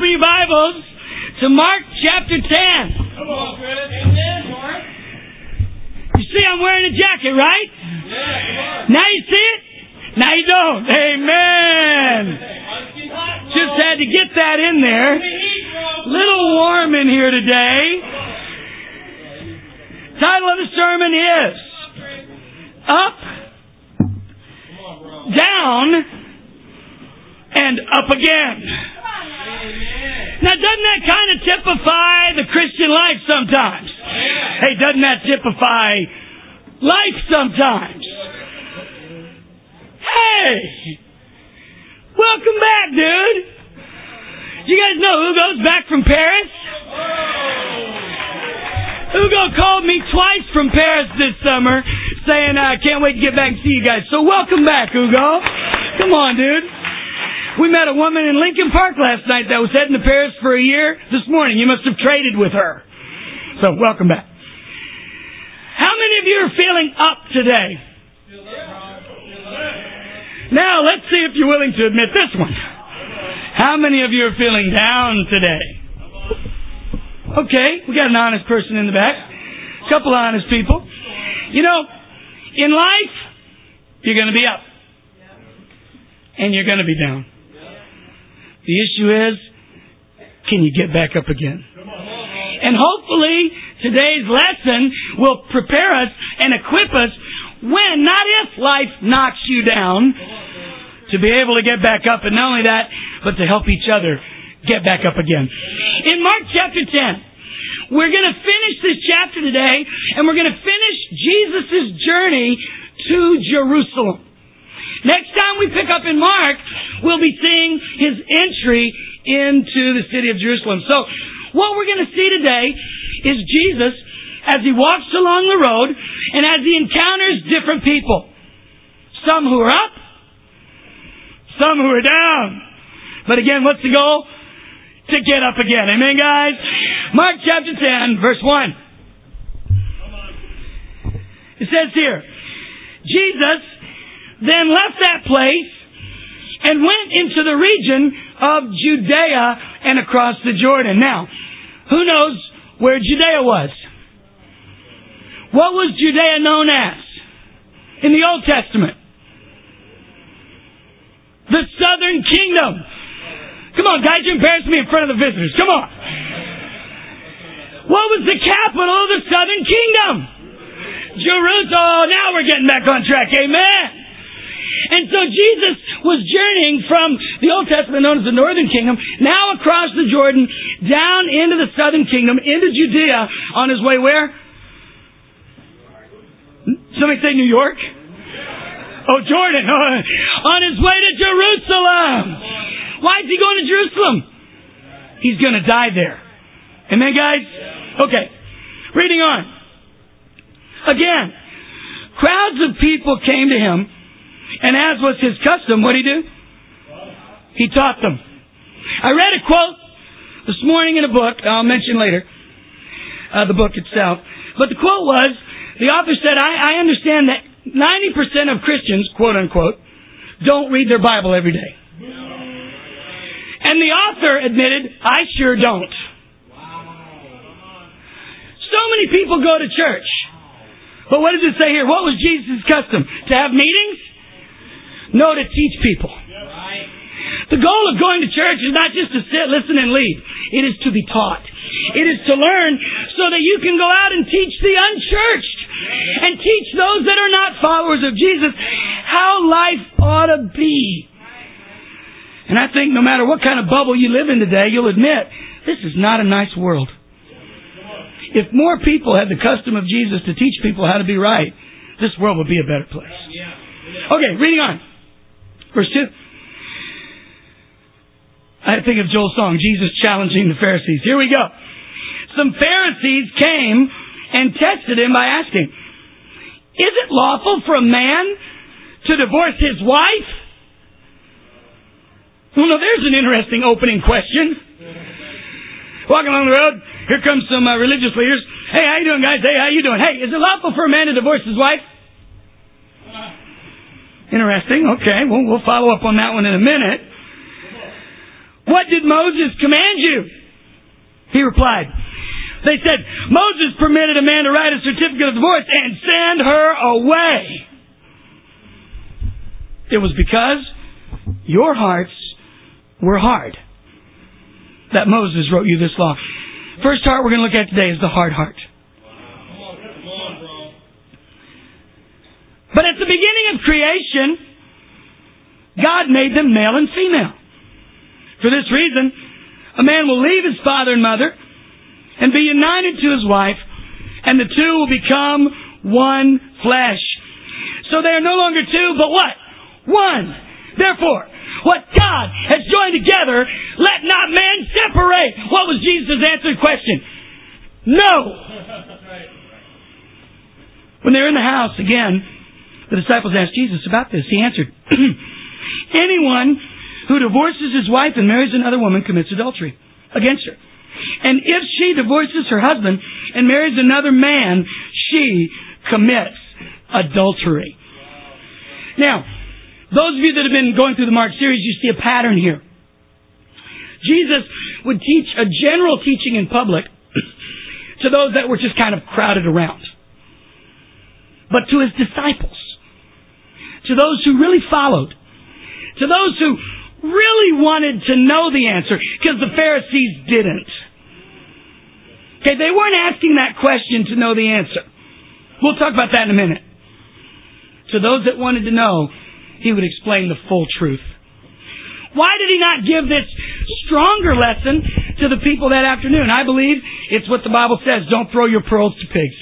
open your Bibles to Mark chapter 10. Come on, Chris. Amen, Mark. You see I'm wearing a jacket, right? Yeah, now you see it? Now you don't. Amen. Just had to get that in there. Little warm in here today. Title of the sermon is Up, Down, and Up Again. Now, doesn't that kind of typify the Christian life sometimes? Hey, doesn't that typify life sometimes? Hey! Welcome back, dude! You guys know Hugo's back from Paris? Hugo called me twice from Paris this summer saying, I can't wait to get back and see you guys. So welcome back, Hugo. Come on, dude. We met a woman in Lincoln Park last night that was heading to Paris for a year. This morning, you must have traded with her. So, welcome back. How many of you are feeling up today? Now, let's see if you're willing to admit this one. How many of you are feeling down today? Okay, we got an honest person in the back. A couple of honest people. You know, in life, you're going to be up. And you're going to be down. The issue is, can you get back up again? And hopefully, today's lesson will prepare us and equip us when, not if, life knocks you down, to be able to get back up. And not only that, but to help each other get back up again. In Mark chapter 10, we're going to finish this chapter today, and we're going to finish Jesus' journey to Jerusalem. Next time we pick up in Mark, we'll be seeing His entry into the city of Jerusalem. So, what we're going to see today is Jesus as He walks along the road and as He encounters different people. Some who are up, some who are down. But again, what's the goal? To get up again. Amen, guys? Mark chapter 10, verse 1. It says here, Jesus then left that place and went into the region of Judea and across the Jordan. Now, who knows where Judea was? What was Judea known as in the Old Testament? The Southern Kingdom. Come on, guys, you embarrass me in front of the visitors. Come on. What was the capital of the Southern Kingdom? Jerusalem. Oh, now we're getting back on track. Amen. And so Jesus was journeying from the Old Testament known as the Northern Kingdom, now across the Jordan, down into the Southern Kingdom, into Judea, on His way where? Somebody say New York? Oh, Jordan. On His way to Jerusalem. Why is He going to Jerusalem? He's going to die there. Amen, guys? Okay. Reading on. Again, crowds of people came to Him, and as was His custom, what did He do? He taught them. I read a quote this morning in a book. I'll mention later the book itself. But the quote was, the author said, I understand that 90% of Christians, quote unquote, don't read their Bible every day. And the author admitted, I sure don't. So many people go to church. But what does it say here? What was Jesus' custom? To have meetings? No, to teach people. The goal of going to church is not just to sit, listen, and leave. It is to be taught. It is to learn so that you can go out and teach the unchurched and teach those that are not followers of Jesus how life ought to be. And I think no matter what kind of bubble you live in today, you'll admit, this is not a nice world. If more people had the custom of Jesus to teach people how to be right, this world would be a better place. Okay, reading on. Verse 2. I think of Joel's song, Jesus challenging the Pharisees. Here we go. Some Pharisees came and tested Him by asking, is it lawful for a man to divorce his wife? Well, no, there's an interesting opening question. Walking along the road, here comes some religious leaders. Hey, how you doing, guys? Hey, how you doing? Hey, is it lawful for a man to divorce his wife? Interesting. Okay, we'll follow up on that one in a minute. What did Moses command you? He replied, they said, Moses permitted a man to write a certificate of divorce and send her away. It was because your hearts were hard that Moses wrote you this law. First heart we're going to look at today is the hard heart. Come on, bro. But at the beginning of creation, God made them male and female. For this reason, a man will leave his father and mother and be united to his wife, and the two will become one flesh. So they are no longer two, but what? One. Therefore, what God has joined together, let not man separate. What was Jesus' answer to the question? No. When they were in the house again, the disciples asked Jesus about this. He answered, anyone who divorces his wife and marries another woman commits adultery against her. And if she divorces her husband and marries another man, she commits adultery. Now, those of you that have been going through the Mark series, you see a pattern here. Jesus would teach a general teaching in public to those that were just kind of crowded around. But to his disciples, to those who really followed, to those who really wanted to know the answer, because the Pharisees didn't. Okay, they weren't asking that question to know the answer. We'll talk about that in a minute. To those that wanted to know, he would explain the full truth. Why did he not give this stronger lesson to the people that afternoon? I believe it's what the Bible says. Don't throw your pearls to pigs.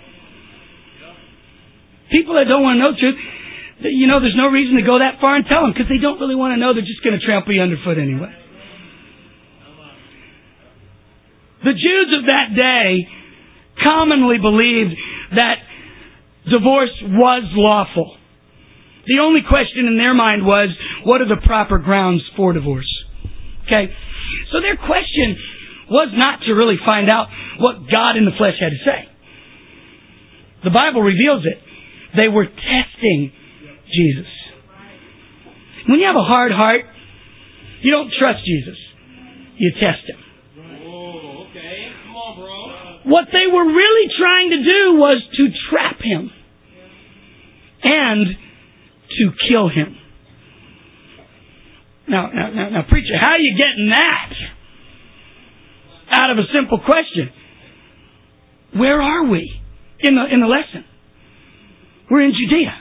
People that don't want to know the truth, you know, there's no reason to go that far and tell them, because they don't really want to know. They're just going to trample you underfoot anyway. The Jews of that day commonly believed that divorce was lawful. The only question in their mind was, what are the proper grounds for divorce? Okay? So their question was not to really find out what God in the flesh had to say. The Bible reveals it. They were testing Jesus. When you have a hard heart, you don't trust Jesus. You test him. Oh, okay. Come on, bro. What they were really trying to do was to trap him and to kill him. Now, preacher, how are you getting that out of a simple question? Where are we in the lesson? We're in Judea.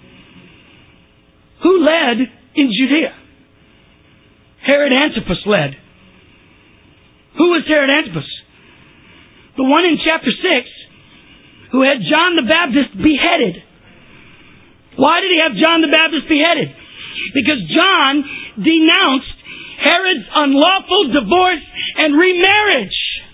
Who led in Judea? Herod Antipas led. Who was Herod Antipas? The one in chapter 6 who had John the Baptist beheaded. Why did he have John the Baptist beheaded? Because John denounced Herod's unlawful divorce and remarriage.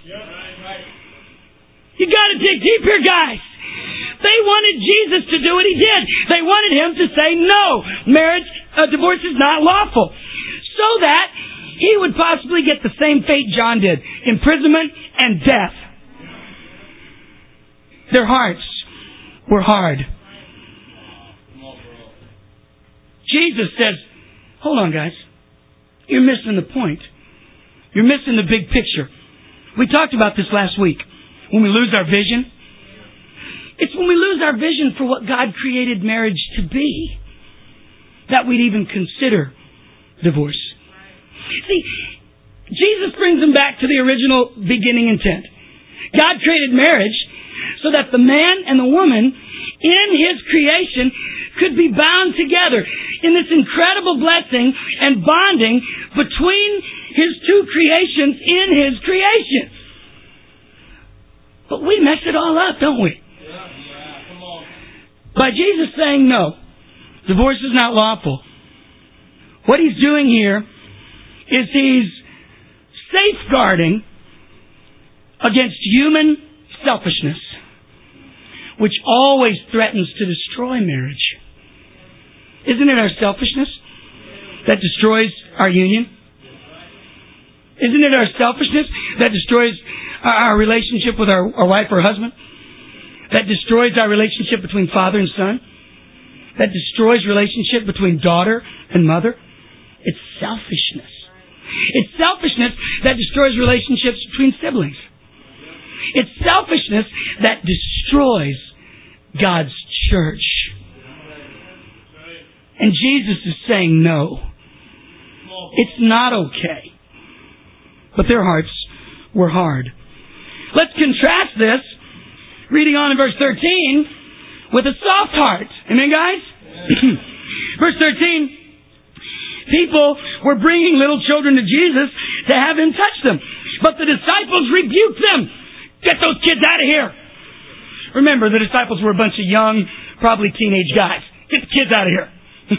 You got to dig deep here, guys. They wanted Jesus to do what he did. They wanted him to say, no, divorce is not lawful. So that he would possibly get the same fate John did, imprisonment and death. Their hearts were hard. Jesus says, hold on, guys. You're missing the point. You're missing the big picture. We talked about this last week. When we lose our vision, it's when we lose our vision for what God created marriage to be that we'd even consider divorce. See, Jesus brings them back to the original beginning intent. God created marriage so that the man and the woman in His creation could be bound together in this incredible blessing and bonding between His two creations in His creation. But we mess it all up, don't we? Come on. By Jesus saying no, divorce is not lawful. What He's doing here is He's safeguarding against human selfishness, which always threatens to destroy marriage. Isn't it our selfishness that destroys our union? Isn't it our selfishness that destroys our relationship with our wife or husband? That destroys our relationship between father and son? That destroys relationship between daughter and mother? It's selfishness. It's selfishness that destroys relationships between siblings. It's selfishness that destroys God's church. And Jesus is saying no. It's not okay. But their hearts were hard. Let's contrast this, reading on in verse 13, with a soft heart. Amen, guys? Verse 13, people were bringing little children to Jesus to have Him touch them. But the disciples rebuked them. Get those kids out of here. Remember, the disciples were a bunch of young, probably teenage guys. Get the kids out of here.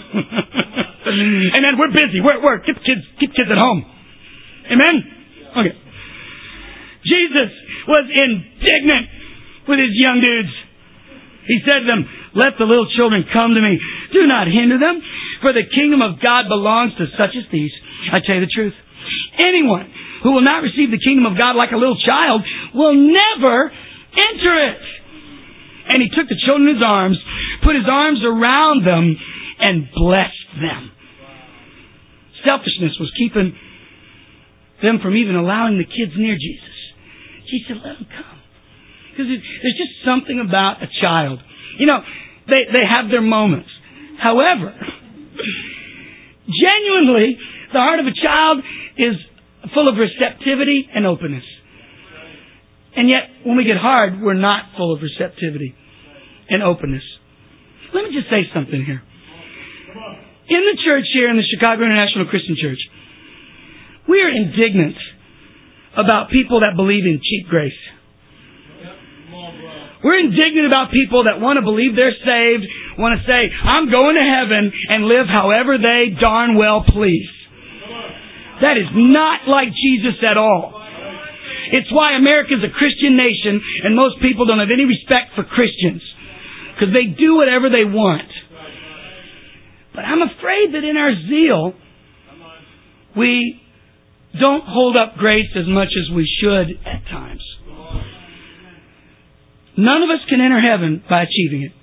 Amen. We're busy. We're at work. Keep kids at home. Amen. Okay. Jesus was indignant with His young dudes. He said to them, "Let the little children come to me. Do not hinder them, for the kingdom of God belongs to such as these. I tell you the truth. Anyone who will not receive the kingdom of God like a little child will never enter it." And He took the children in His arms, put His arms around them, and blessed them. Selfishness was keeping them from even allowing the kids near Jesus. Jesus said, "Let them come." Because there's just something about a child. You know, they have their moments. However, genuinely, the heart of a child is full of receptivity and openness. And yet, when we get hard, we're not full of receptivity and openness. Let me just say something here. In the church here, in the Chicago International Christian Church, we are indignant about people that believe in cheap grace. We're indignant about people that want to believe they're saved, want to say, "I'm going to heaven," and live however they darn well please. That is not like Jesus at all. It's why America's a Christian nation and most people don't have any respect for Christians. Because they do whatever they want. But I'm afraid that in our zeal, we don't hold up grace as much as we should at times. None of us can enter heaven by achieving it.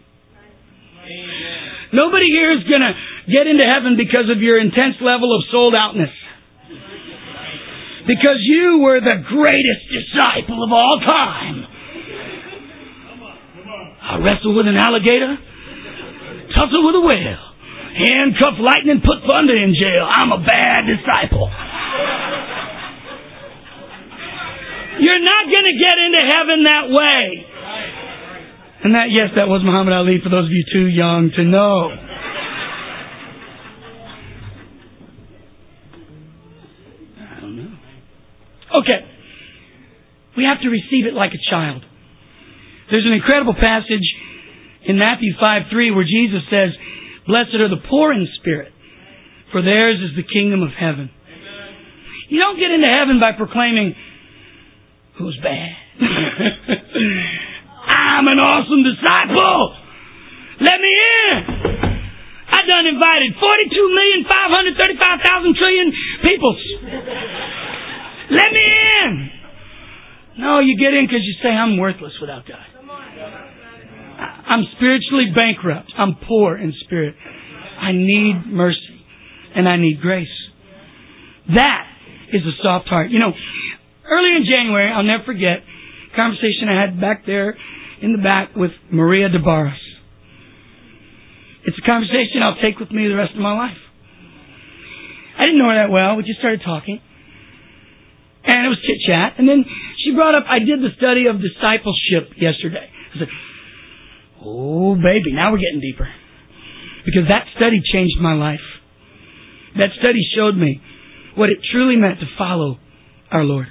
Nobody here is going to get into heaven because of your intense level of sold outness. Because you were the greatest disciple of all time. I wrestled with an alligator, tussled with a whale, handcuffed lightning, put thunder in jail. I'm a bad disciple. You're not going to get into heaven that way. And that was Muhammad Ali, for those of you too young to know. I don't know. Okay. We have to receive it like a child. There's an incredible passage in Matthew 5:3 where Jesus says, "Blessed are the poor in spirit, for theirs is the kingdom of heaven." Amen. You don't get into heaven by proclaiming, "Who's bad? I'm an awesome disciple. Let me in. I done invited 42,535,000 trillion people. Let me in." No, you get in because you say, "I'm worthless without God. I'm spiritually bankrupt. I'm poor in spirit. I need mercy and I need grace." That is a soft heart. You know, earlier in January, I'll never forget a conversation I had back there in the back with Maria DeBarros. It's a conversation I'll take with me the rest of my life. I didn't know her that well. We just started talking. And it was chit-chat. And then she brought up, I did the study of discipleship yesterday. I said, "Oh, baby, now we're getting deeper." Because that study changed my life. That study showed me what it truly meant to follow our Lord.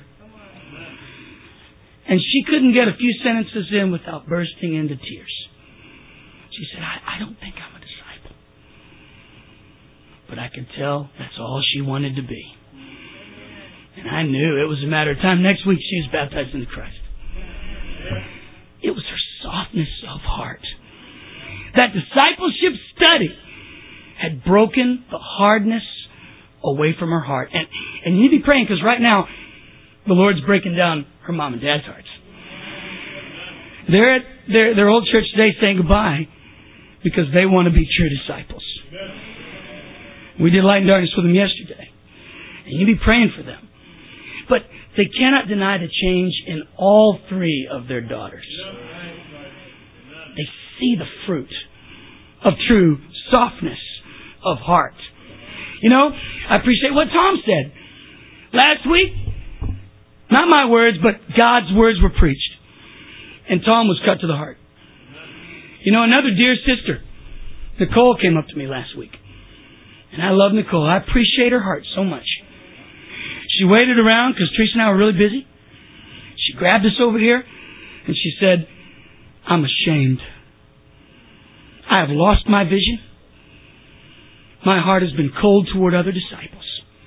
And she couldn't get a few sentences in without bursting into tears. She said, I don't think I'm a disciple. But I could tell that's all she wanted to be. And I knew it was a matter of time. Next week she was baptized into Christ. It was her softness of heart. That discipleship study had broken the hardness away from her heart. And you need to be praying, because right now the Lord's breaking down her mom and dad's hearts. They're at their old church today saying goodbye because they want to be true disciples. We did Light and Darkness with them yesterday. And you be praying for them. But they cannot deny the change in all three of their daughters. They see the fruit of true softness of heart. You know, I appreciate what Tom said. Last week, not my words, but God's words were preached. And Tom was cut to the heart. You know, another dear sister, Nicole, came up to me last week. And I love Nicole. I appreciate her heart so much. She waited around because Teresa and I were really busy. She grabbed us over here and she said, I'm ashamed. I have lost my vision. My heart has been cold toward other disciples.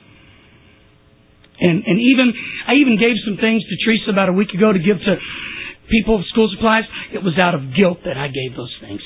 And I even gave some things to Teresa about a week ago to give to people with school supplies. It was out of guilt that I gave those things.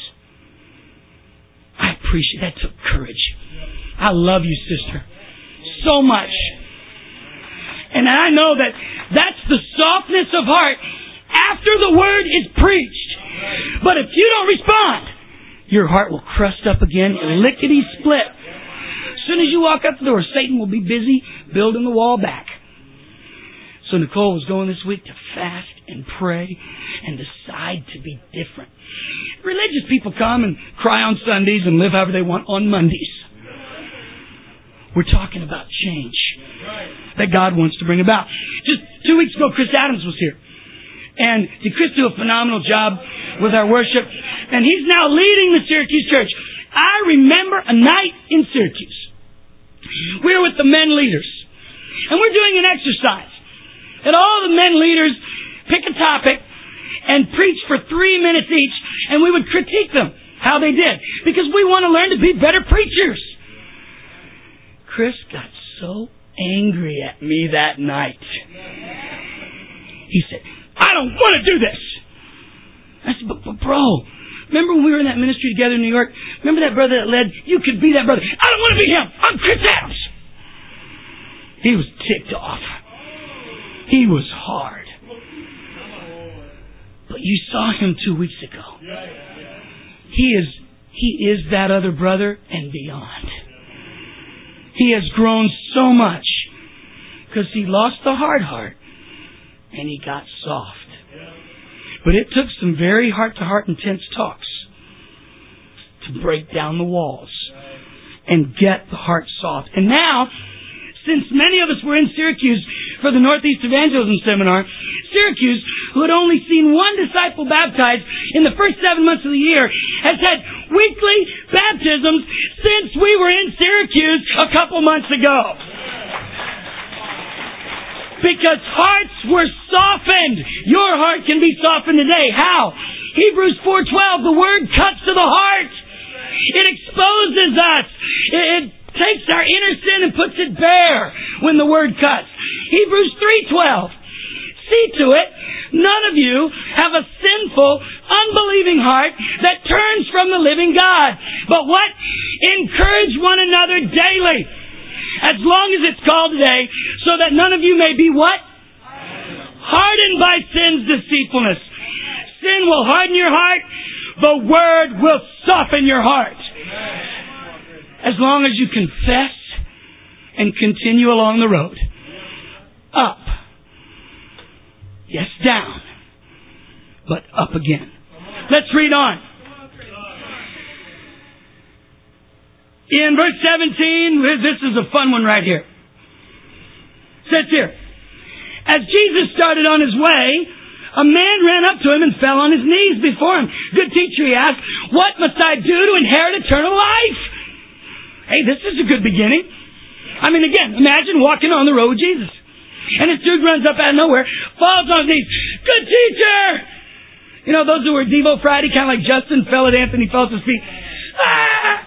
I appreciate that. Took courage. I love you, sister, so much. And I know that that's the softness of heart after the word is preached. But if you don't respond, your heart will crust up again, lickety-split. As soon as you walk out the door, Satan will be busy building the wall back. So Nicole was going this week to fast and pray and decide to be different. Religious people come and cry on Sundays and live however they want on Mondays. We're talking about change that God wants to bring about. Just 2 weeks ago, Chris Adams was here. And Chris did a phenomenal job with our worship. And he's now leading the Syracuse church. I remember a night in Syracuse. We were with the men leaders. And we're doing an exercise. And all the men leaders pick a topic and preach for 3 minutes each. And we would critique them, how they did. Because we want to learn to be better preachers. Chris got so angry at me that night. He said, I don't want to do this. I said, but bro, remember when we were in that ministry together in New York? Remember that brother that led? You could be that brother. I don't want to be him. I'm Chris Adams. He was ticked off. He was hard. But you saw him 2 weeks ago. He is that other brother and beyond. He has grown so much because he lost the hard heart and he got soft. But it took some very heart-to-heart intense talks to break down the walls and get the heart soft. And now, since many of us were in Syracuse for the Northeast Evangelism Seminar, Syracuse, who had only seen one disciple baptized in the first 7 months of the year, has had weekly baptisms since we were in Syracuse a couple months ago. Because hearts were softened. Your heart can be softened today. How? Hebrews 4:12, the word cuts to the heart. It exposes us. It takes our inner sin and puts it bare when the word cuts. Hebrews 3:12. See to it, none of you have a sinful, unbelieving heart that turns from the living God. But what? Encourage one another daily, as long as it's called today, so that none of you may be what? Hardened by sin's deceitfulness. Sin will harden your heart. The Word will soften your heart. As long as you confess and continue along the road. Up. Yes, down. But up again. Let's read on. In verse 17, this is a fun one right here. It says here, as Jesus started on his way, a man ran up to him and fell on his knees before him. Good teacher, he asked, what must I do to inherit eternal life? Hey, this is a good beginning. I mean, again, imagine walking on the road with Jesus. And this dude runs up out of nowhere, falls on his knees. Good teacher! You know, those who were Devo Friday, kind of like Justin fell at Anthony, fell at his feet. Ah!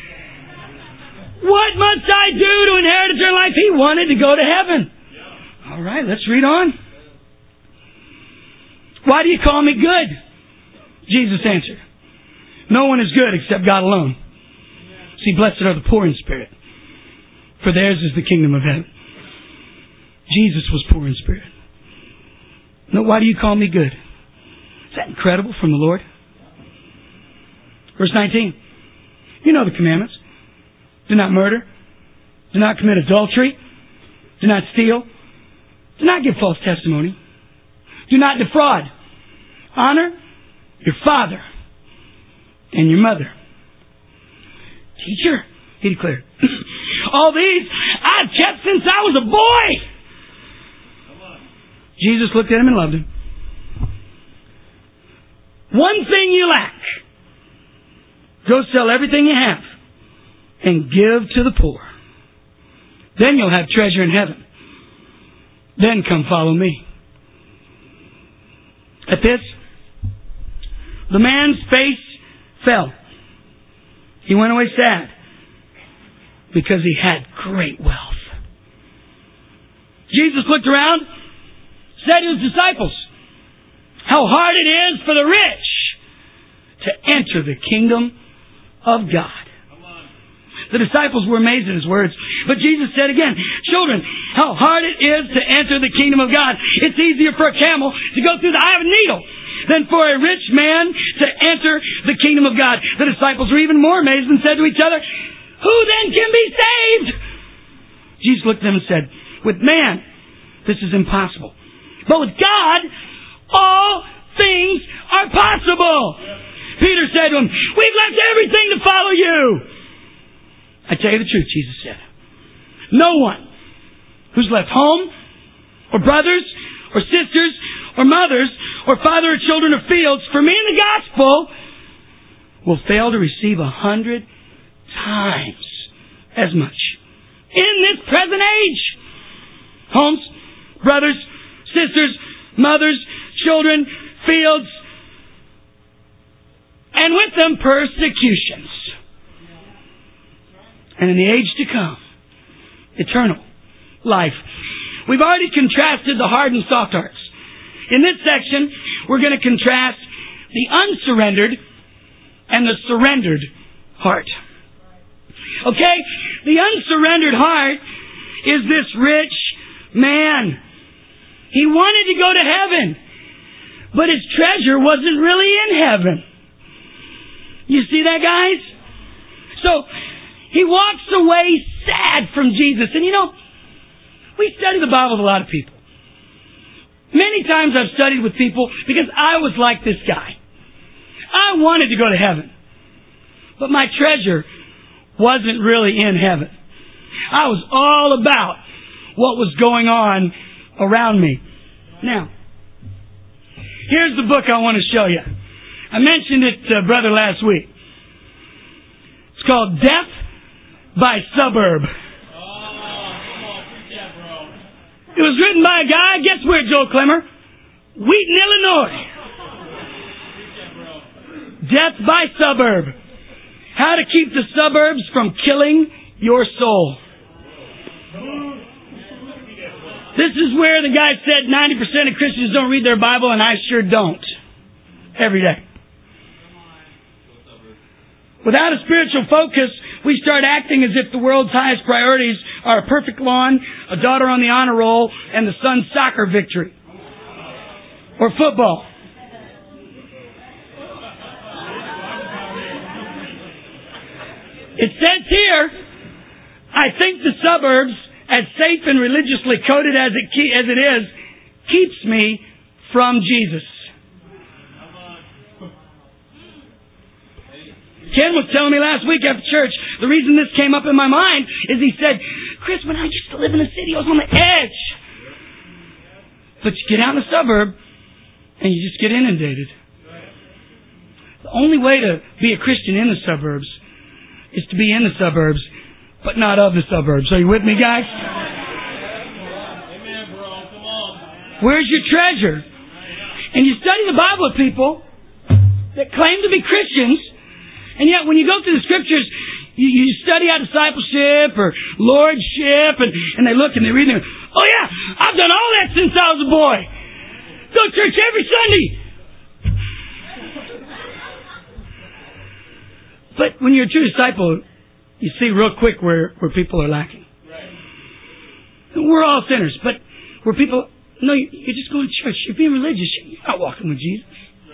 What must I do to inherit eternal life? He wanted to go to heaven. All right, let's read on. Why do you call me good? Jesus answered, no one is good except God alone. See, blessed are the poor in spirit, for theirs is the kingdom of heaven. Jesus was poor in spirit. No, why do you call me good? Is that incredible from the Lord? Verse 19. You know the commandments. Do not murder. Do not commit adultery. Do not steal. Do not give false testimony. Do not defraud. Honor your father and your mother. Teacher, he declared, all these I've kept since I was a boy. Jesus looked at him and loved him. One thing you lack. Go sell everything you have and give to the poor. Then you'll have treasure in heaven. Then come follow me. At this, the man's face fell. He went away sad because he had great wealth. Jesus looked around, said to his disciples, how hard it is for the rich to enter the kingdom of God. The disciples were amazed at his words. But Jesus said again, children, how hard it is to enter the kingdom of God. It's easier for a camel to go through the eye of a needle than for a rich man to enter the kingdom of God. The disciples were even more amazed and said to each other, who then can be saved? Jesus looked at them and said, with man, this is impossible. But with God, all things are possible. Peter said to him, we've left everything to follow you. I tell you the truth, Jesus said. No one who's left home, or brothers, or sisters, or mothers, or father or children or fields for me in the gospel will fail to receive 100 times as much in this present age. Homes, brothers, sisters, mothers, children, fields, and with them persecutions. And in the age to come, eternal life. We've already contrasted the hard and soft hearts. In this section, we're going to contrast the unsurrendered and the surrendered heart. Okay? The unsurrendered heart is this rich man. He wanted to go to heaven, but his treasure wasn't really in heaven. You see that, guys? So, he walks away sad from Jesus. And you know, we study the Bible with a lot of people. Many times I've studied with people because I was like this guy. I wanted to go to heaven. But my treasure wasn't really in heaven. I was all about what was going on around me. Now, here's the book I want to show you. I mentioned it, brother, last week. It's called Death by Suburb. It was written by a guy, guess where, Joe Clemmer? Wheaton, Illinois. Death by Suburb. How to keep the suburbs from killing your soul. This is where the guy said 90% of Christians don't read their Bible, and I sure don't. Every day. Without a spiritual focus, we start acting as if the world's highest priorities are a perfect lawn, a daughter on the honor roll, and the son's soccer victory. Or football. It says here, I think the suburbs, as safe and religiously coded as it is, keeps me from Jesus. Ken was telling me last week after church, the reason this came up in my mind is he said, Chris, when I used to live in the city, I was on the edge. But you get out in the suburb, and you just get inundated. The only way to be a Christian in the suburbs is to be in the suburbs, but not of the suburbs. Are you with me, guys? Amen, bro. Come on. Where's your treasure? And you study the Bible with people that claim to be Christians, and yet when you go through the scriptures, you study out discipleship or lordship, and they look and they read and they go, oh yeah, I've done all that since I was a boy. Go to church every Sunday. But when you're a true disciple, you see real quick where people are lacking. We're all sinners, but where people, no, you're just going to church. You're being religious. You're not walking with Jesus.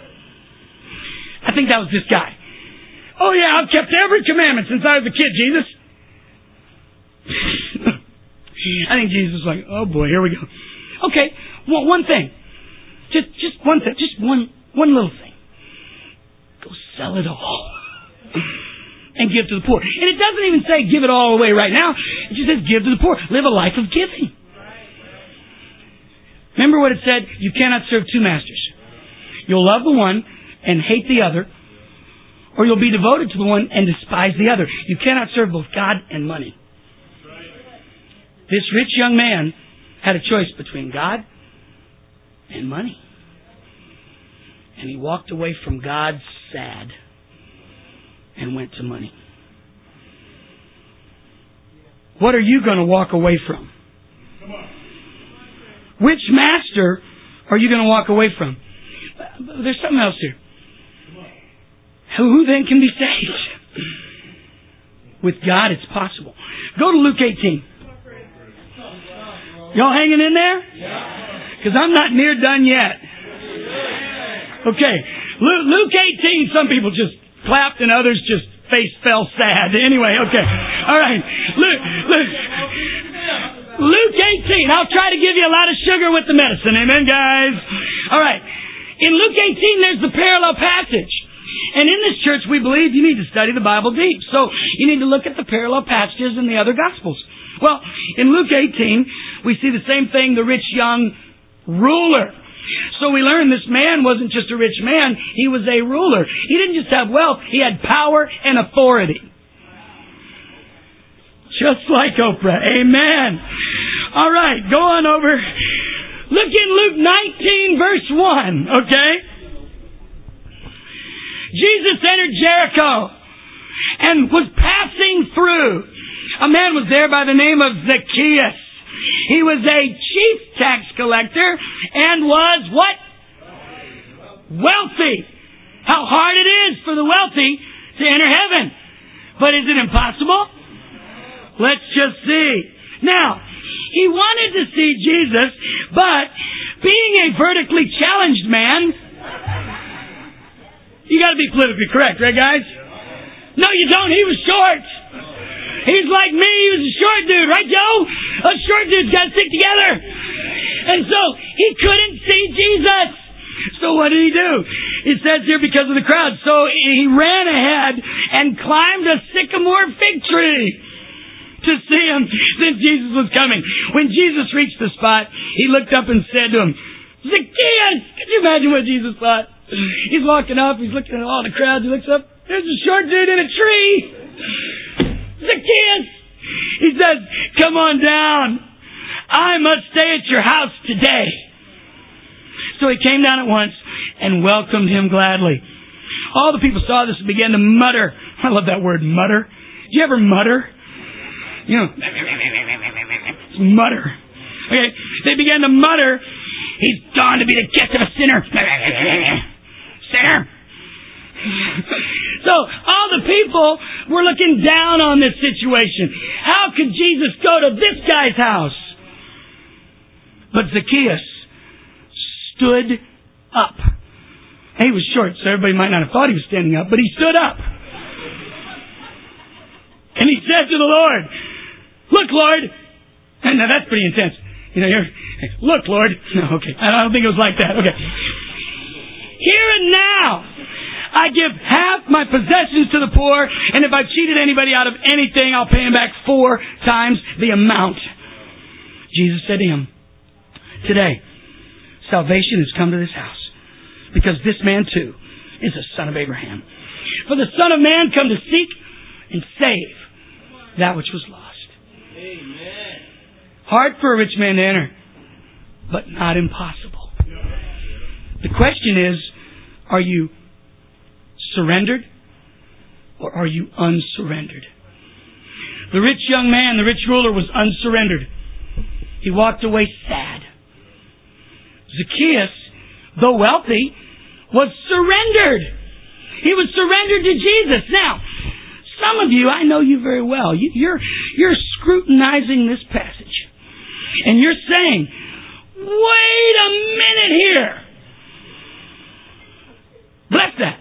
I think that was this guy. Oh yeah, I've kept every commandment since I was a kid, Jesus. I think Jesus was like, oh boy, here we go. Okay, well, one thing. Just one thing. Just one little thing. Go sell it all. And give to the poor. And it doesn't even say give it all away right now. It just says give to the poor. Live a life of giving. Remember what it said? You cannot serve two masters. You'll love the one and hate the other, or you'll be devoted to the one and despise the other. You cannot serve both God and money. This rich young man had a choice between God and money. And he walked away from God sad and went to money. What are you going to walk away from? Which master are you going to walk away from? There's something else here. Who then can be saved? With God, it's possible. Go to Luke 18. Y'all hanging in there? Because I'm not near done yet. Okay. Luke 18, some people just clapped and others just face fell sad. Anyway, okay. All right. Luke 18. I'll try to give you a lot of sugar with the medicine. Amen, guys? All right. In Luke 18, there's the parallel passage. And in this church, we believe you need to study the Bible deep. So you need to look at the parallel passages in the other Gospels. Well, in Luke 18, we see the same thing, the rich young ruler. So we learn this man wasn't just a rich man, he was a ruler. He didn't just have wealth, he had power and authority. Just like Oprah. Amen. All right, go on over. Look in Luke 19, verse 1, okay? Jesus entered Jericho and was passing through. A man was there by the name of Zacchaeus. He was a chief tax collector and was what? Wealthy. How hard it is for the wealthy to enter heaven. But is it impossible? Let's just see. Now, he wanted to see Jesus, but being a vertically challenged man, you got to be politically correct, right, guys? No, you don't. He was short. He's like me. He was a short dude, right, Joe? A short dude's got to stick together. And so he couldn't see Jesus. So what did he do? It says here because of the crowd. So he ran ahead and climbed a sycamore fig tree to see him since Jesus was coming. When Jesus reached the spot, he looked up and said to him, Zacchaeus! Could you imagine what Jesus thought? He's walking up, he's looking at all the crowds, he looks up, there's a short dude in a tree! Zacchaeus! He says, come on down. I must stay at your house today. So he came down at once and welcomed him gladly. All the people saw this and began to mutter. I love that word, mutter. Do you ever mutter? You know, mutter. Okay, they began to mutter, he's gone to be the guest of a sinner. Sinner. So all the people were looking down on this situation. How could Jesus go to this guy's house? But Zacchaeus stood up. He was short, so everybody might not have thought he was standing up, but he stood up. And he said to the Lord, look, Lord. And now that's pretty intense. You know, look, Lord. No, okay. I don't think it was like that. Okay. Here and now, I give half my possessions to the poor, and if I've cheated anybody out of anything, I'll pay him back 4 times the amount. Jesus said to him, today, salvation has come to this house, because this man too is a son of Abraham. For the Son of Man come to seek and save that which was lost. Amen. Hard for a rich man to enter, but not impossible. The question is, are you surrendered or are you unsurrendered? The rich young man, the rich ruler, was unsurrendered. He walked away sad. Zacchaeus, though wealthy, was surrendered. He was surrendered to Jesus. Now, some of you, I know you very well. You're scrutinizing this passage. And you're saying, wait a minute here. Bless that.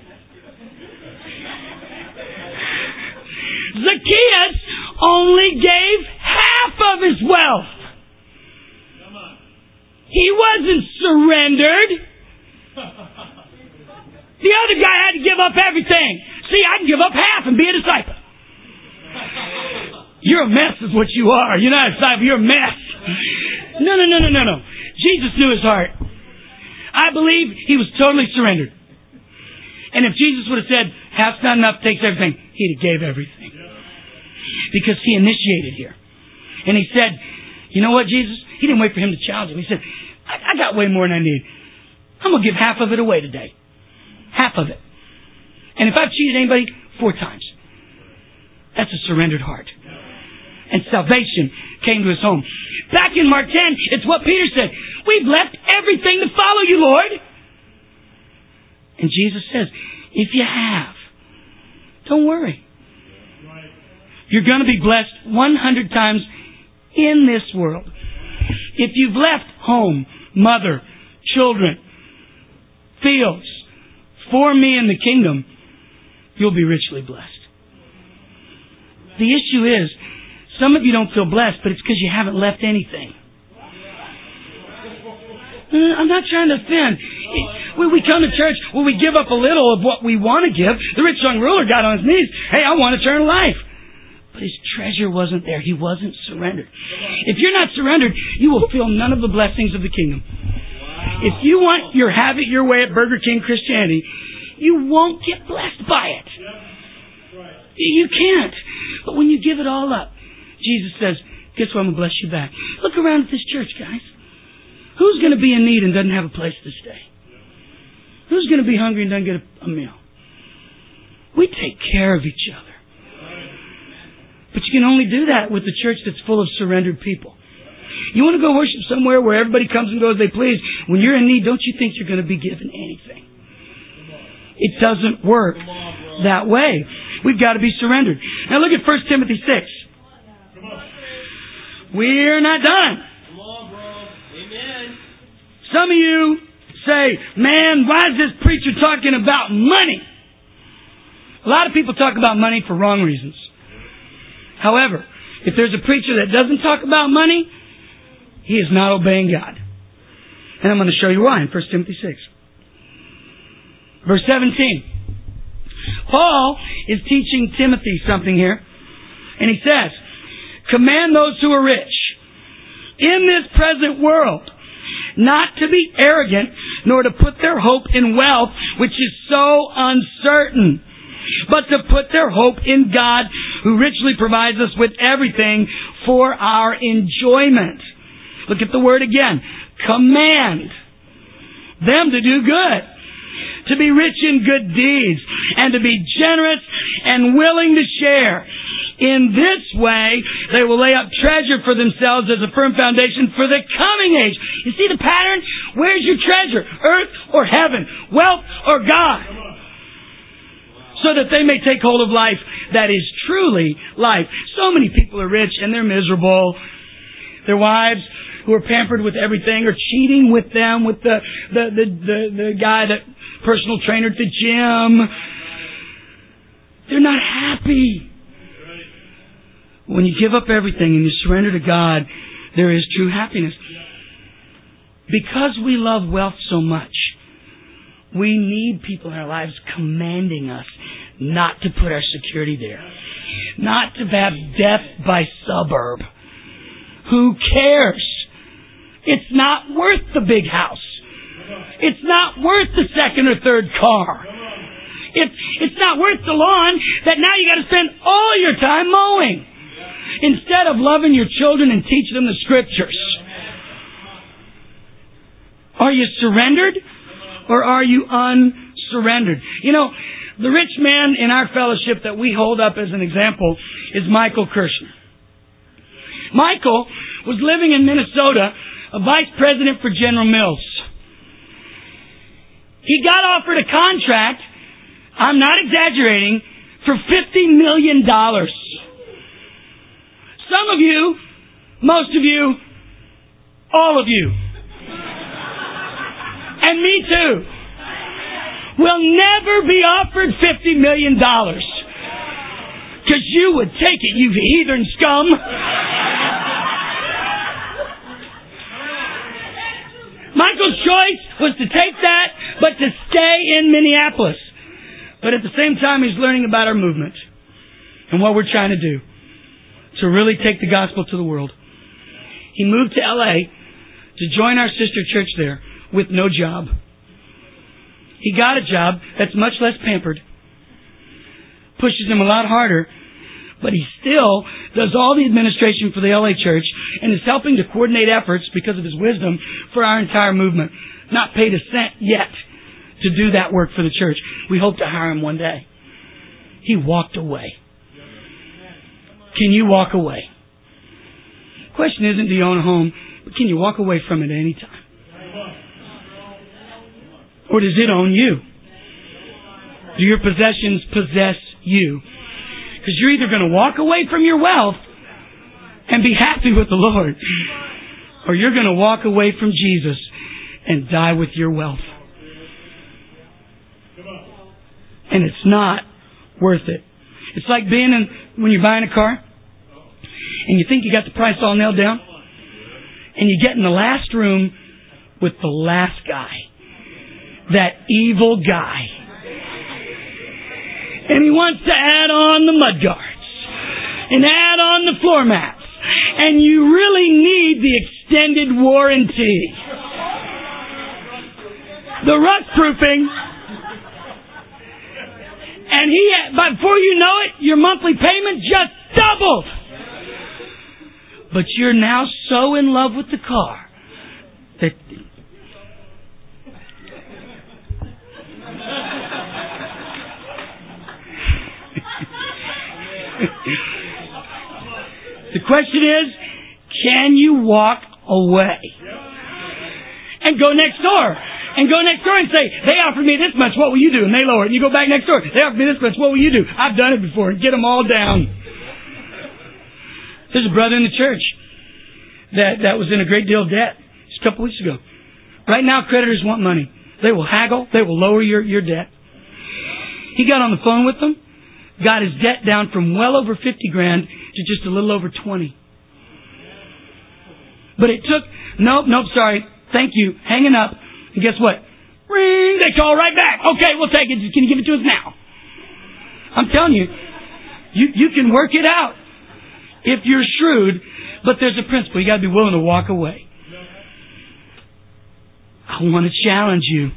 Zacchaeus only gave half of his wealth. He wasn't surrendered. The other guy had to give up everything. See, I can give up half and be a disciple. You're a mess is what you are. You're not a disciple, you're a mess. No. Jesus knew his heart. I believe he was totally surrendered. And if Jesus would have said, half's not enough, takes everything, he'd have gave everything. Because he initiated here. And he said, you know what, Jesus? He didn't wait for him to challenge him. He said, I got way more than I need. I'm going to give half of it away today. Half of it. And if I've cheated anybody, 4 times. That's a surrendered heart. And salvation came to his home. Back in Mark 10, it's what Peter said. We've left everything to follow you, Lord. And Jesus says, if you have, don't worry. You're going to be blessed 100 times in this world. If you've left home, mother, children, fields, for me in the kingdom, you'll be richly blessed. The issue is, some of you don't feel blessed, but it's because you haven't left anything. I'm not trying to offend. When we come to church, when we give up a little of what we want to give, the rich young ruler got on his knees. Hey, I want eternal life. But his treasure wasn't there. He wasn't surrendered. If you're not surrendered, you will feel none of the blessings of the kingdom. If you want your have it your way at Burger King Christianity, you won't get blessed by it. You can't. But when you give it all up, Jesus says, guess what? I'm going to bless you back. Look around at this church, guys. Who's going to be in need and doesn't have a place to stay? Who's going to be hungry and doesn't get a meal? We take care of each other. But you can only do that with a church that's full of surrendered people. You want to go worship somewhere where everybody comes and goes as they please. When you're in need, don't you think you're going to be given anything? It doesn't work that way. We've got to be surrendered. Now look at 1 Timothy 6. We're not done. Some of you say, man, why is this preacher talking about money? A lot of people talk about money for wrong reasons. However, if there's a preacher that doesn't talk about money, he is not obeying God. And I'm going to show you why in 1 Timothy 6. Verse 17. Paul is teaching Timothy something here. And he says, command those who are rich in this present world not to be arrogant, nor to put their hope in wealth, which is so uncertain, but to put their hope in God, who richly provides us with everything for our enjoyment. Look at the word again. Command them to do good, to be rich in good deeds, and to be generous and willing to share. In this way, they will lay up treasure for themselves as a firm foundation for the coming age. You see the pattern? Where's your treasure? Earth or heaven? Wealth or God? So that they may take hold of life that is truly life. So many people are rich and they're miserable. Their wives, who are pampered with everything, are cheating with them, with the guy, the personal trainer at the gym. They're not happy. When you give up everything and you surrender to God, there is true happiness. Because we love wealth so much, we need people in our lives commanding us not to put our security there. Not to have death by suburb. Who cares? It's not worth the big house. It's not worth the second or third car. It's not worth the lawn that now you got to spend all your time mowing. Instead of loving your children and teaching them the Scriptures. Are you surrendered or are you unsurrendered? You know, the rich man in our fellowship that we hold up as an example is Michael Kirshner. Michael was living in Minnesota, a vice president for General Mills. He got offered a contract, I'm not exaggerating, for $50 million. Some of you, most of you, all of you, and me too, will never be offered $50 million. Because you would take it, you heathen scum. logical choice was to take that, but to stay in Minneapolis. But at the same time, he's learning about our movement and what we're trying to do to really take the gospel to the world. He moved to L.A. to join our sister church there with no job. He got a job that's much less pampered, pushes him a lot harder, but he still does all the administration for the LA church and is helping to coordinate efforts because of his wisdom for our entire movement. Not paid a cent yet to do that work for the church. We hope to hire him one day. He walked away. Can you walk away? The question isn't, do you own a home, but can you walk away from it at any time? Or does it own you? Do your possessions possess you? Because you're either going to walk away from your wealth and be happy with the Lord, or you're going to walk away from Jesus and die with your wealth. And it's not worth it. It's like when you're buying a car and you think you got the price all nailed down, and you get in the last room with the last guy, that evil guy. And he wants to add on the mudguards and add on the floor mats. And you really need the extended warranty. The rust proofing. And before you know it, your monthly payment just doubled. But you're now so in love with the car that the question is, can you walk away? And go next door. And go next door and say, they offered me this much, what will you do? And they lower it. And you go back next door. They offered me this much, what will you do? I've done it before. And get them all down. There's a brother in the church that was in a great deal of debt just a couple weeks ago. Right now, creditors want money. They will haggle. They will lower your debt. He got on the phone with them, got his debt down from well over 50 grand to just a little over 20. But it took, nope, sorry, thank you, hanging up. And guess what? Ring, they call right back. Okay, we'll take it. Can you give it to us now? I'm telling you, you can work it out if you're shrewd, but there's a principle. You got to be willing to walk away. I want to challenge you.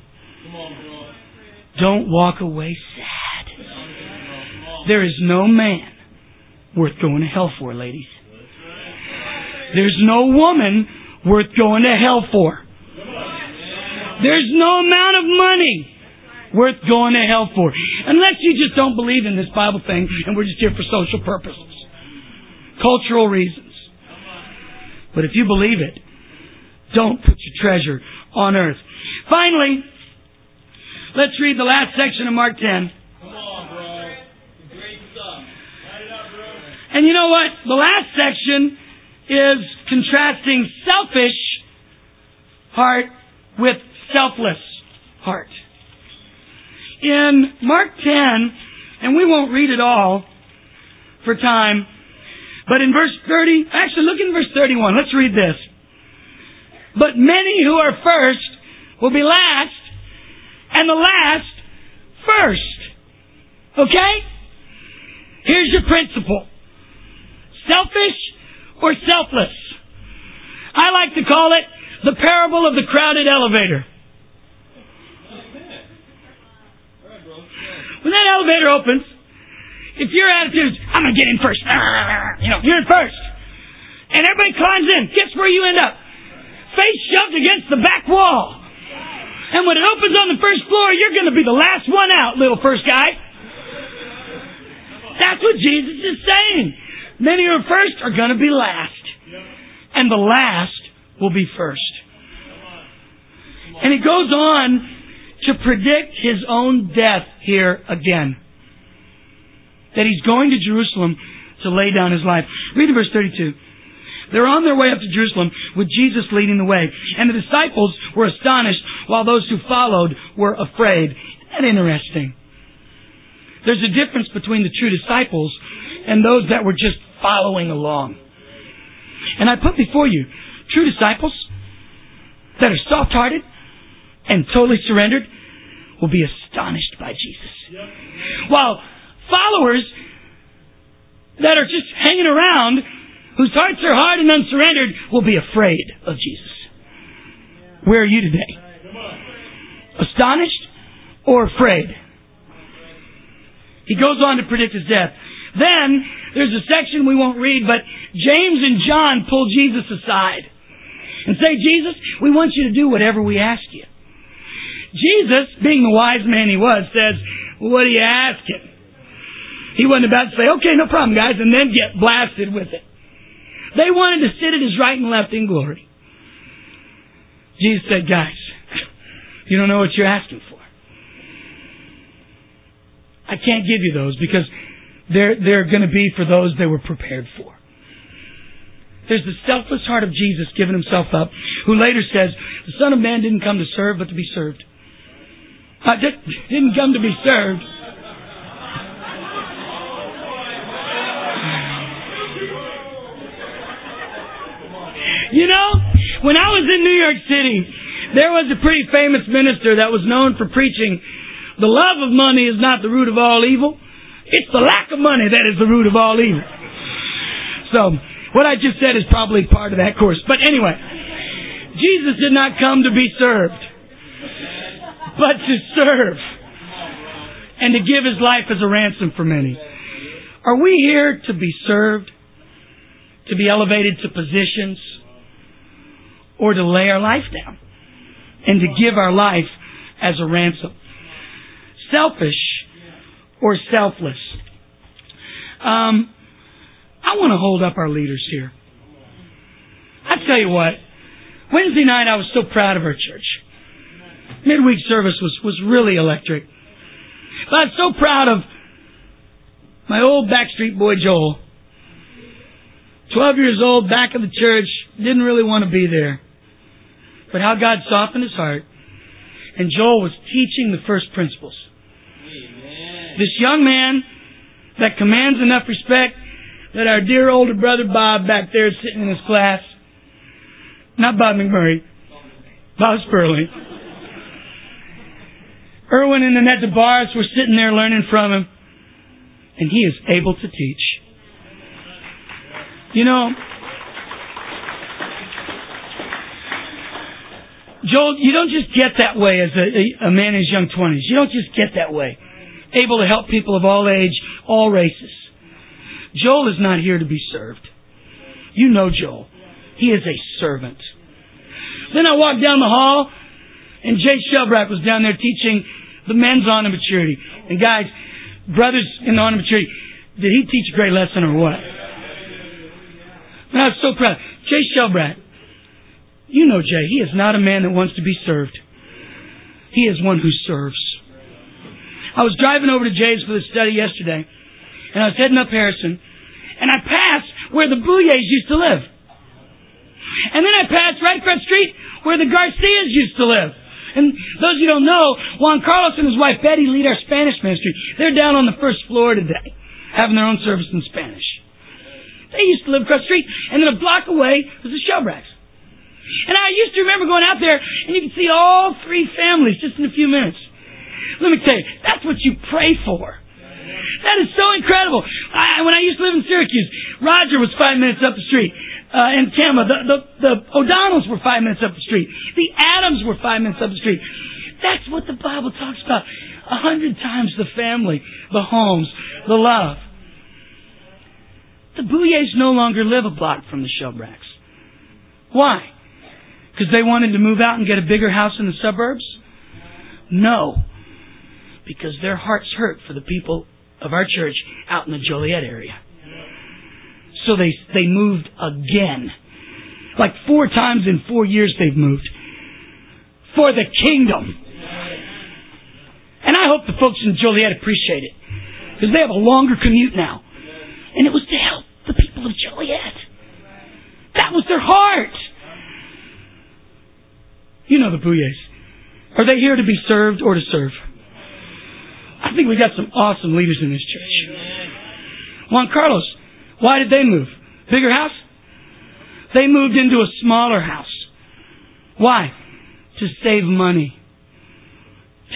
Don't walk away sad. There is no man worth going to hell for, ladies. There's no woman worth going to hell for. There's no amount of money worth going to hell for. Unless you just don't believe in this Bible thing and we're just here for social purposes. Cultural reasons. But if you believe it, don't put your treasure on earth. Finally, let's read the last section of Mark 10. Come on, bro. Great stuff. Light it up, bro. And you know what? The last section is contrasting selfish heart with selfless heart. In Mark 10, and we won't read it all for time, but in verse 30, actually look in verse 31. Let's read this. But many who are first will be last, and the last first. Okay? Here's your principle. Selfish or selfless? I like to call it the parable of the crowded elevator. When that elevator opens, if your attitude is, I'm going to get in first. You're in first. And everybody climbs in. Guess where you end up? Face shoved against the back wall. And when it opens on the first floor, you're going to be the last one out, little first guy. That's what Jesus is saying. Many who are first are going to be last. And the last will be first. And he goes on to predict his own death here again. That he's going to Jerusalem to lay down his life. Read verse 32. They're on their way up to Jerusalem with Jesus leading the way. And the disciples were astonished while those who followed were afraid. Isn't that interesting? There's a difference between the true disciples and those that were just following along. And I put before you true disciples that are soft-hearted, and totally surrendered will be astonished by Jesus. While followers that are just hanging around, whose hearts are hard and unsurrendered, will be afraid of Jesus. Where are you today? Astonished or afraid? He goes on to predict his death. Then, there's a section we won't read, but James and John pull Jesus aside and say, Jesus, we want you to do whatever we ask you. Jesus, being the wise man he was, says, what are you asking? He wasn't about to say, okay, no problem, guys, and then get blasted with it. They wanted to sit at his right and left in glory. Jesus said, guys, you don't know what you're asking for. I can't give you those because they're going to be for those they were prepared for. There's the selfless heart of Jesus giving himself up, who later says, the Son of Man didn't come to serve, but to be served. Didn't come to be served. You know, when I was in New York City, there was a pretty famous minister that was known for preaching, the love of money is not the root of all evil. It's the lack of money that is the root of all evil. So, what I just said is probably part of that course. But anyway, Jesus did not come to be served, but to serve and to give his life as a ransom for many. Are we here to be served, to be elevated to positions, or to lay our life down and to give our life as a ransom? Selfish or selfless? I want to hold up our leaders here. I tell you what, Wednesday night I was so proud of our church. Midweek service was really electric. But I was so proud of my old Backstreet Boy Joel. 12 years old, back of the church, didn't really want to be there. But how God softened his heart. And Joel was teaching the first principles. Amen. This young man that commands enough respect that our dear older brother Bob back there is sitting in his class. Not Bob McMurray. Bob Sperling. Erwin and Annette DeBarres were sitting there learning from him. And he is able to teach. You know, Joel, you don't just get that way as a man in his young 20s. You don't just get that way. Able to help people of all age, all races. Joel is not here to be served. You know Joel. He is a servant. Then I walked down the hall, and Jay Shelbrack was down there teaching the men's honor maturity. And guys, brothers in the honor maturity, did he teach a great lesson or what? And I was so proud. Jay Shelbrack, you know Jay, he is not a man that wants to be served. He is one who serves. I was driving over to Jay's for the study yesterday, and I was heading up Harrison, and I passed where the Bouilliers used to live. And then I passed right across the street where the Garcias used to live. And those of you who don't know, Juan Carlos and his wife Betty lead our Spanish ministry. They're down on the first floor today, having their own service in Spanish. They used to live across the street, and then a block away was the Shelbracks. And I used to remember going out there, and you could see all three families just in a few minutes. Let me tell you, that's what you pray for. That is so incredible. When I used to live in Syracuse, Roger was 5 minutes up the street. And Tama, the O'Donnells were 5 minutes up the street. The Adams were 5 minutes up the street. That's what the Bible talks about. 100 times the family, the homes, the love. The Bouilliers no longer live a block from the Shelbracks. Why? Because they wanted to move out and get a bigger house in the suburbs? No. Because their hearts hurt for the people of our church out in the Joliet area. So they moved again. Like 4 times in 4 years they've moved. For the kingdom. And I hope the folks in Joliet appreciate it. Because they have a longer commute now. And it was to help the people of Joliet. That was their heart. You know the Bouilliers. Are they here to be served or to serve? I think we got some awesome leaders in this church. Juan Carlos, why did they move? Bigger house? They moved into a smaller house. Why? To save money.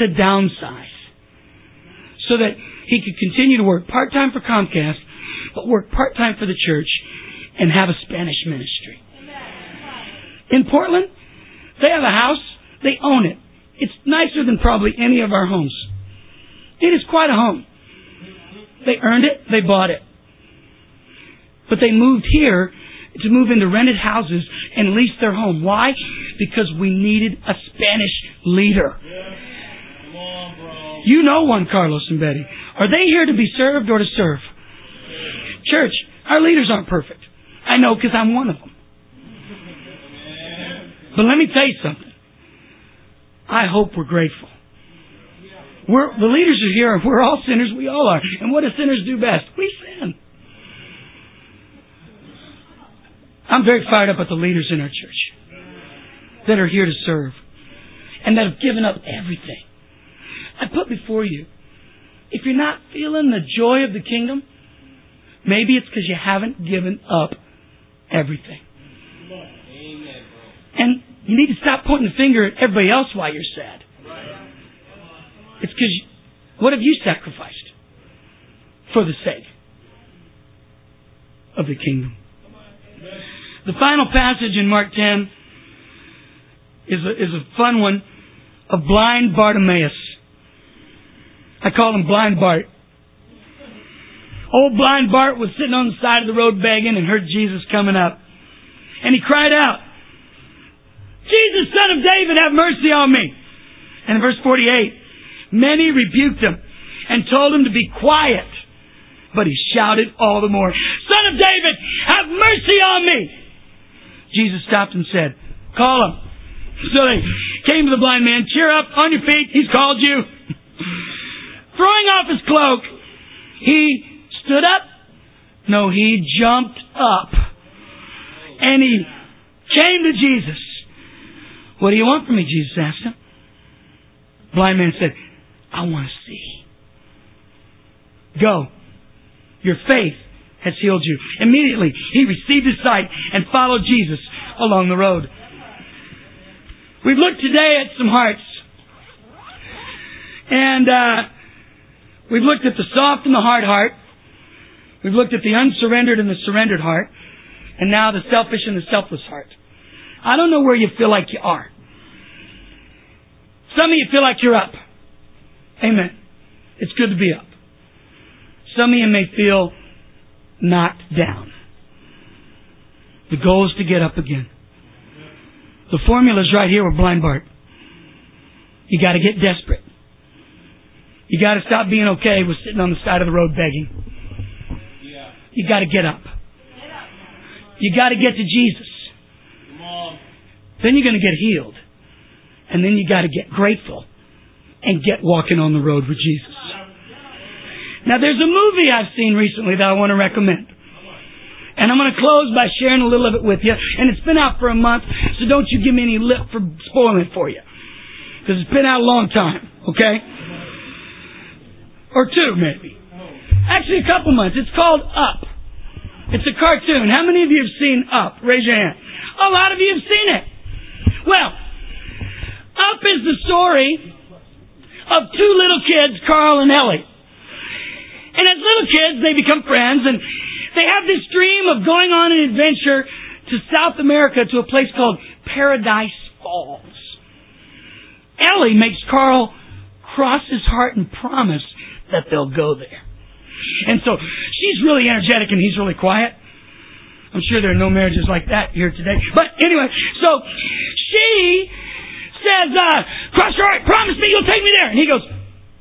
to downsize so that he could continue to work part-time for Comcast, but work part-time for the church and have a Spanish ministry. In Portland, they have a house. They own it. It's nicer than probably any of our homes. It is quite a home. They earned it. They bought it. But they moved here to move into rented houses and lease their home. Why? Because we needed a Spanish leader. Come on, bro. You know one, Carlos and Betty. Are they here to be served or to serve? Church, our leaders aren't perfect. I know because I'm one of them. But let me tell you something. I hope we're grateful. The leaders are here. We're all sinners. We all are. And what do sinners do best? We sin. I'm very fired up at the leaders in our church that are here to serve and that have given up everything. I put before you, if you're not feeling the joy of the kingdom, maybe it's because you haven't given up everything. And you need to stop pointing the finger at everybody else why you're sad. It's because, what have you sacrificed for the sake of the kingdom? The final passage in Mark 10 is a fun one of blind Bartimaeus. I call him Blind Bart. Old Blind Bart was sitting on the side of the road begging and heard Jesus coming up. And he cried out, "Jesus, Son of David, have mercy on me." And in verse 48, many rebuked him and told him to be quiet. But he shouted all the more, "Son of David, have mercy on me." Jesus stopped and said, "Call him." So they came to the blind man. "Cheer up, on your feet, he's called you." Throwing off his cloak, he stood up. No, he jumped up. And he came to Jesus. "What do you want from me?" Jesus asked him. Blind man said, "I want to see." "Go. Your faith has healed you." Immediately, he received his sight and followed Jesus along the road. We've looked today at some hearts. And we've looked at the soft and the hard heart. We've looked at the unsurrendered and the surrendered heart. And now the selfish and the selfless heart. I don't know where you feel like you are. Some of you feel like you're up. Amen. It's good to be up. Some of you may feel knocked down. The goal is to get up again. The formula is right here with Blind Bart. You got to get desperate. You got to stop being okay with sitting on the side of the road begging. You got to get up. You got to get to Jesus. Then you're going to get healed. And then you got to get grateful and get walking on the road with Jesus. Now there's a movie I've seen recently that I want to recommend. And I'm going to close by sharing a little of it with you. And it's been out for a month, so don't you give me any lip for spoiling it for you. Because it's been out a long time, okay? Or two, maybe. Actually, a couple months. It's called Up. It's a cartoon. How many of you have seen Up? Raise your hand. A lot of you have seen it. Well, Up is the story of two little kids, Carl and Ellie. And as little kids, they become friends, and they have this dream of going on an adventure to South America to a place called Paradise Falls. Ellie makes Carl cross his heart and promise that they'll go there. And so she's really energetic and he's really quiet. I'm sure there are no marriages like that here today. But anyway, so she says, "Cross your heart, promise me you'll take me there." And he goes,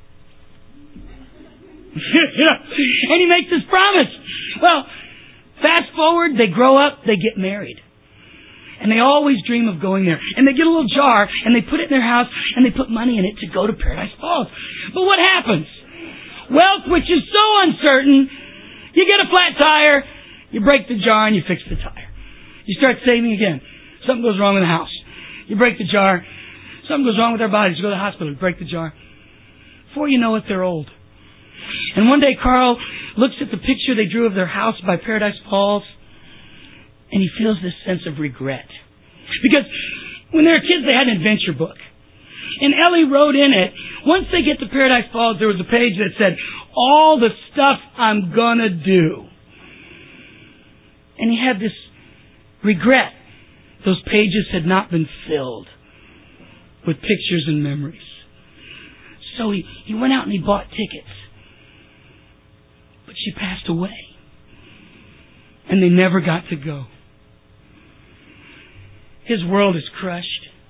and he makes this promise. Well, fast forward, they grow up, they get married. And they always dream of going there. And they get a little jar, and they put it in their house, and they put money in it to go to Paradise Falls. But what happens? Wealth, which is so uncertain, you get a flat tire, you break the jar, and you fix the tire. You start saving again. Something goes wrong in the house. You break the jar. Something goes wrong with their bodies. You go to the hospital, you break the jar. Before you know it, they're old. And one day Carl looks at the picture they drew of their house by Paradise Falls, and he feels this sense of regret. Because when they were kids, they had an adventure book. And Ellie wrote in it once they get to Paradise Falls, there was a page that said, all the stuff I'm gonna do. And he had this regret. Those pages had not been filled with pictures and memories. So he went out and he bought tickets. But she passed away. And they never got to go. His world is crushed.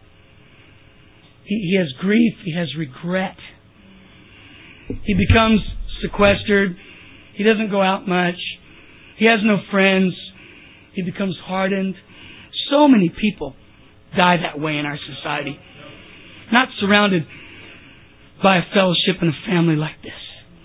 He has grief. He has regret. He becomes sequestered. He doesn't go out much. He has no friends. He becomes hardened. So many people die that way in our society. Not surrounded by a fellowship and a family like this.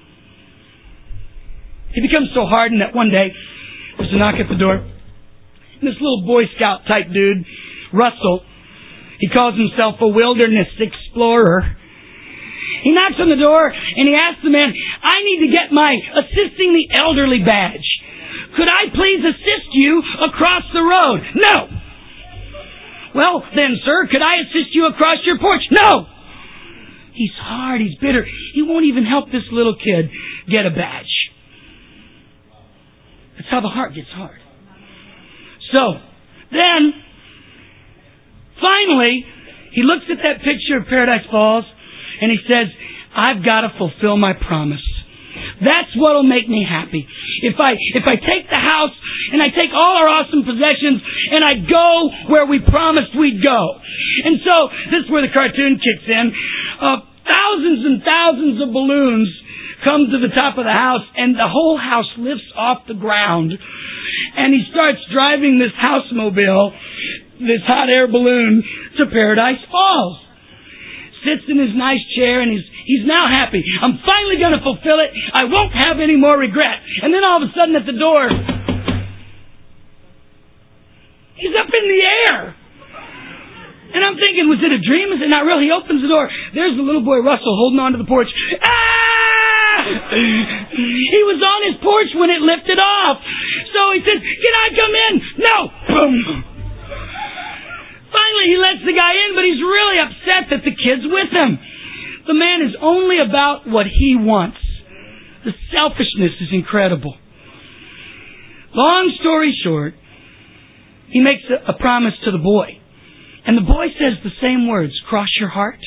He becomes so hardened that one day there's a knock at the door. And this little Boy Scout type dude, Russell, he calls himself a wilderness explorer. He knocks on the door and he asks the man, I need to get my assisting the elderly badge. Could I please assist you across the road? No. Well, then, sir, could I assist you across your porch? No. He's hard. He's bitter. He won't even help this little kid get a badge. That's how the heart gets hard. So, then, finally, he looks at that picture of Paradise Falls and he says, I've got to fulfill my promise. That's what'll make me happy. If I take the house and I take all our awesome possessions and I go where we promised we'd go. And so, this is where the cartoon kicks in. Thousands and thousands of balloons come to the top of the house and the whole house lifts off the ground. And he starts driving this housemobile, this hot air balloon, to Paradise Falls. Sits in his nice chair and he's now happy. I'm finally going to fulfill it. I won't have any more regret. And then all of a sudden at the door, he's up in the air. And I'm thinking, was it a dream? Is it not real? He opens the door. There's the little boy Russell holding on to the porch. Ah! He was on his porch when it lifted off. So he says, can I come in? No. Boom. Finally, he lets the guy in, but he's really upset that the kid's with him. The man is only about what he wants. The selfishness is incredible. Long story short, he makes a promise to the boy. And the boy says the same words, cross your heart.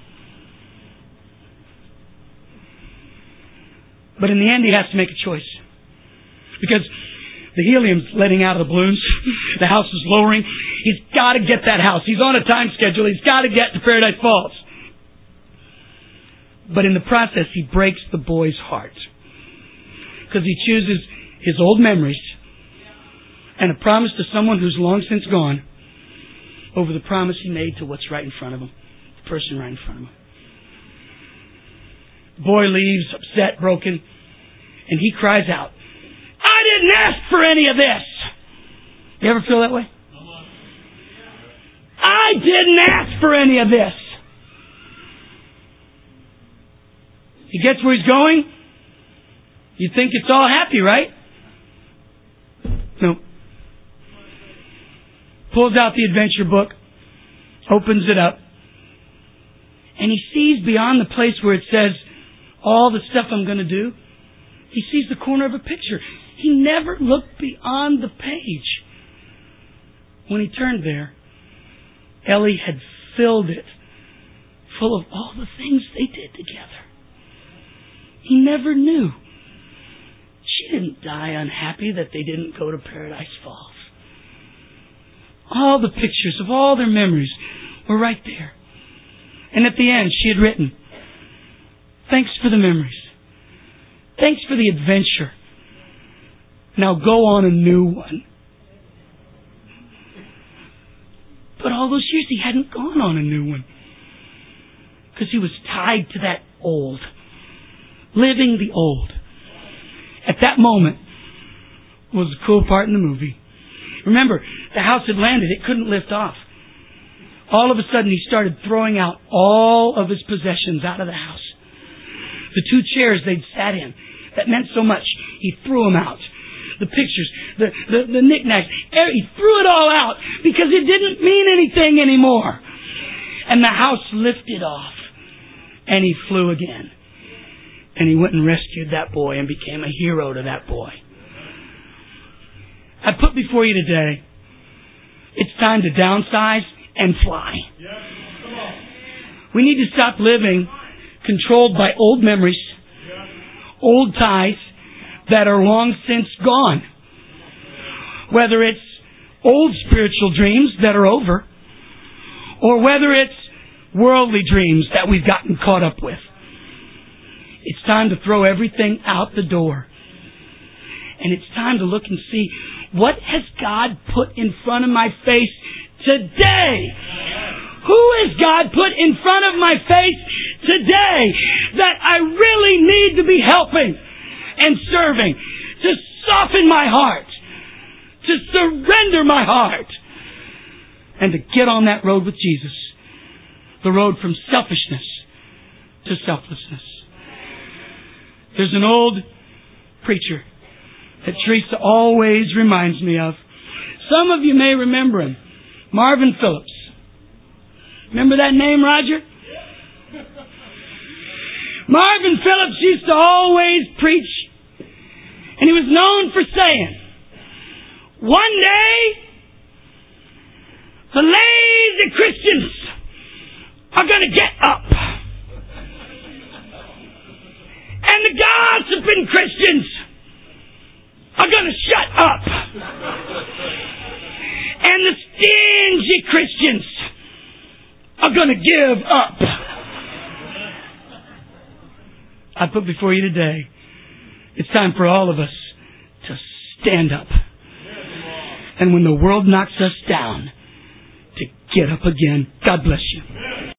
But in the end, he has to make a choice. Because the helium's letting out of the balloons. The house is lowering. He's got to get that house. He's on a time schedule. He's got to get to Paradise Falls. But in the process, he breaks the boy's heart. Because he chooses his old memories and a promise to someone who's long since gone over the promise he made to what's right in front of him. The person right in front of him. The boy leaves, upset, broken, and he cries out, I didn't ask for any of this! You ever feel that way? I didn't ask for any of this! He gets where he's going. You think it's all happy, right? No. Pulls out the adventure book, opens it up, and he sees beyond the place where it says, all the stuff I'm going to do, he sees the corner of a picture. He never looked beyond the page. When he turned there, Ellie had filled it full of all the things they did together. He never knew. She didn't die unhappy that they didn't go to Paradise Falls. All the pictures of all their memories were right there. And at the end, she had written, thanks for the memories. Thanks for the adventure. Now go on a new one. But all those years he hadn't gone on a new one. Because he was tied to that old. Living the old. At that moment was the cool part in the movie. Remember, the house had landed. It couldn't lift off. All of a sudden, he started throwing out all of his possessions out of the house. The 2 chairs they'd sat in that meant so much, he threw them out. The pictures, the knickknacks, he threw it all out because it didn't mean anything anymore. And the house lifted off. And he flew again. And he went and rescued that boy and became a hero to that boy. I put before you today, it's time to downsize and fly. We need to stop living controlled by old memories, old ties that are long since gone. Whether it's old spiritual dreams that are over, or whether it's worldly dreams that we've gotten caught up with. It's time to throw everything out the door. And it's time to look and see, what has God put in front of my face today? Who has God put in front of my face today that I really need to be helping and serving, to soften my heart, to surrender my heart, and to get on that road with Jesus, the road from selfishness to selflessness. There's an old preacher that Teresa always reminds me of. Some of you may remember him, Marvin Phillips. Remember that name, Roger? Marvin Phillips used to always preach, and he was known for saying, one day, the lazy Christians are going to get up. And the gossiping Christians are going to shut up. And the stingy Christians are going to give up. I put before you today, it's time for all of us to stand up. And when the world knocks us down, to get up again. God bless you.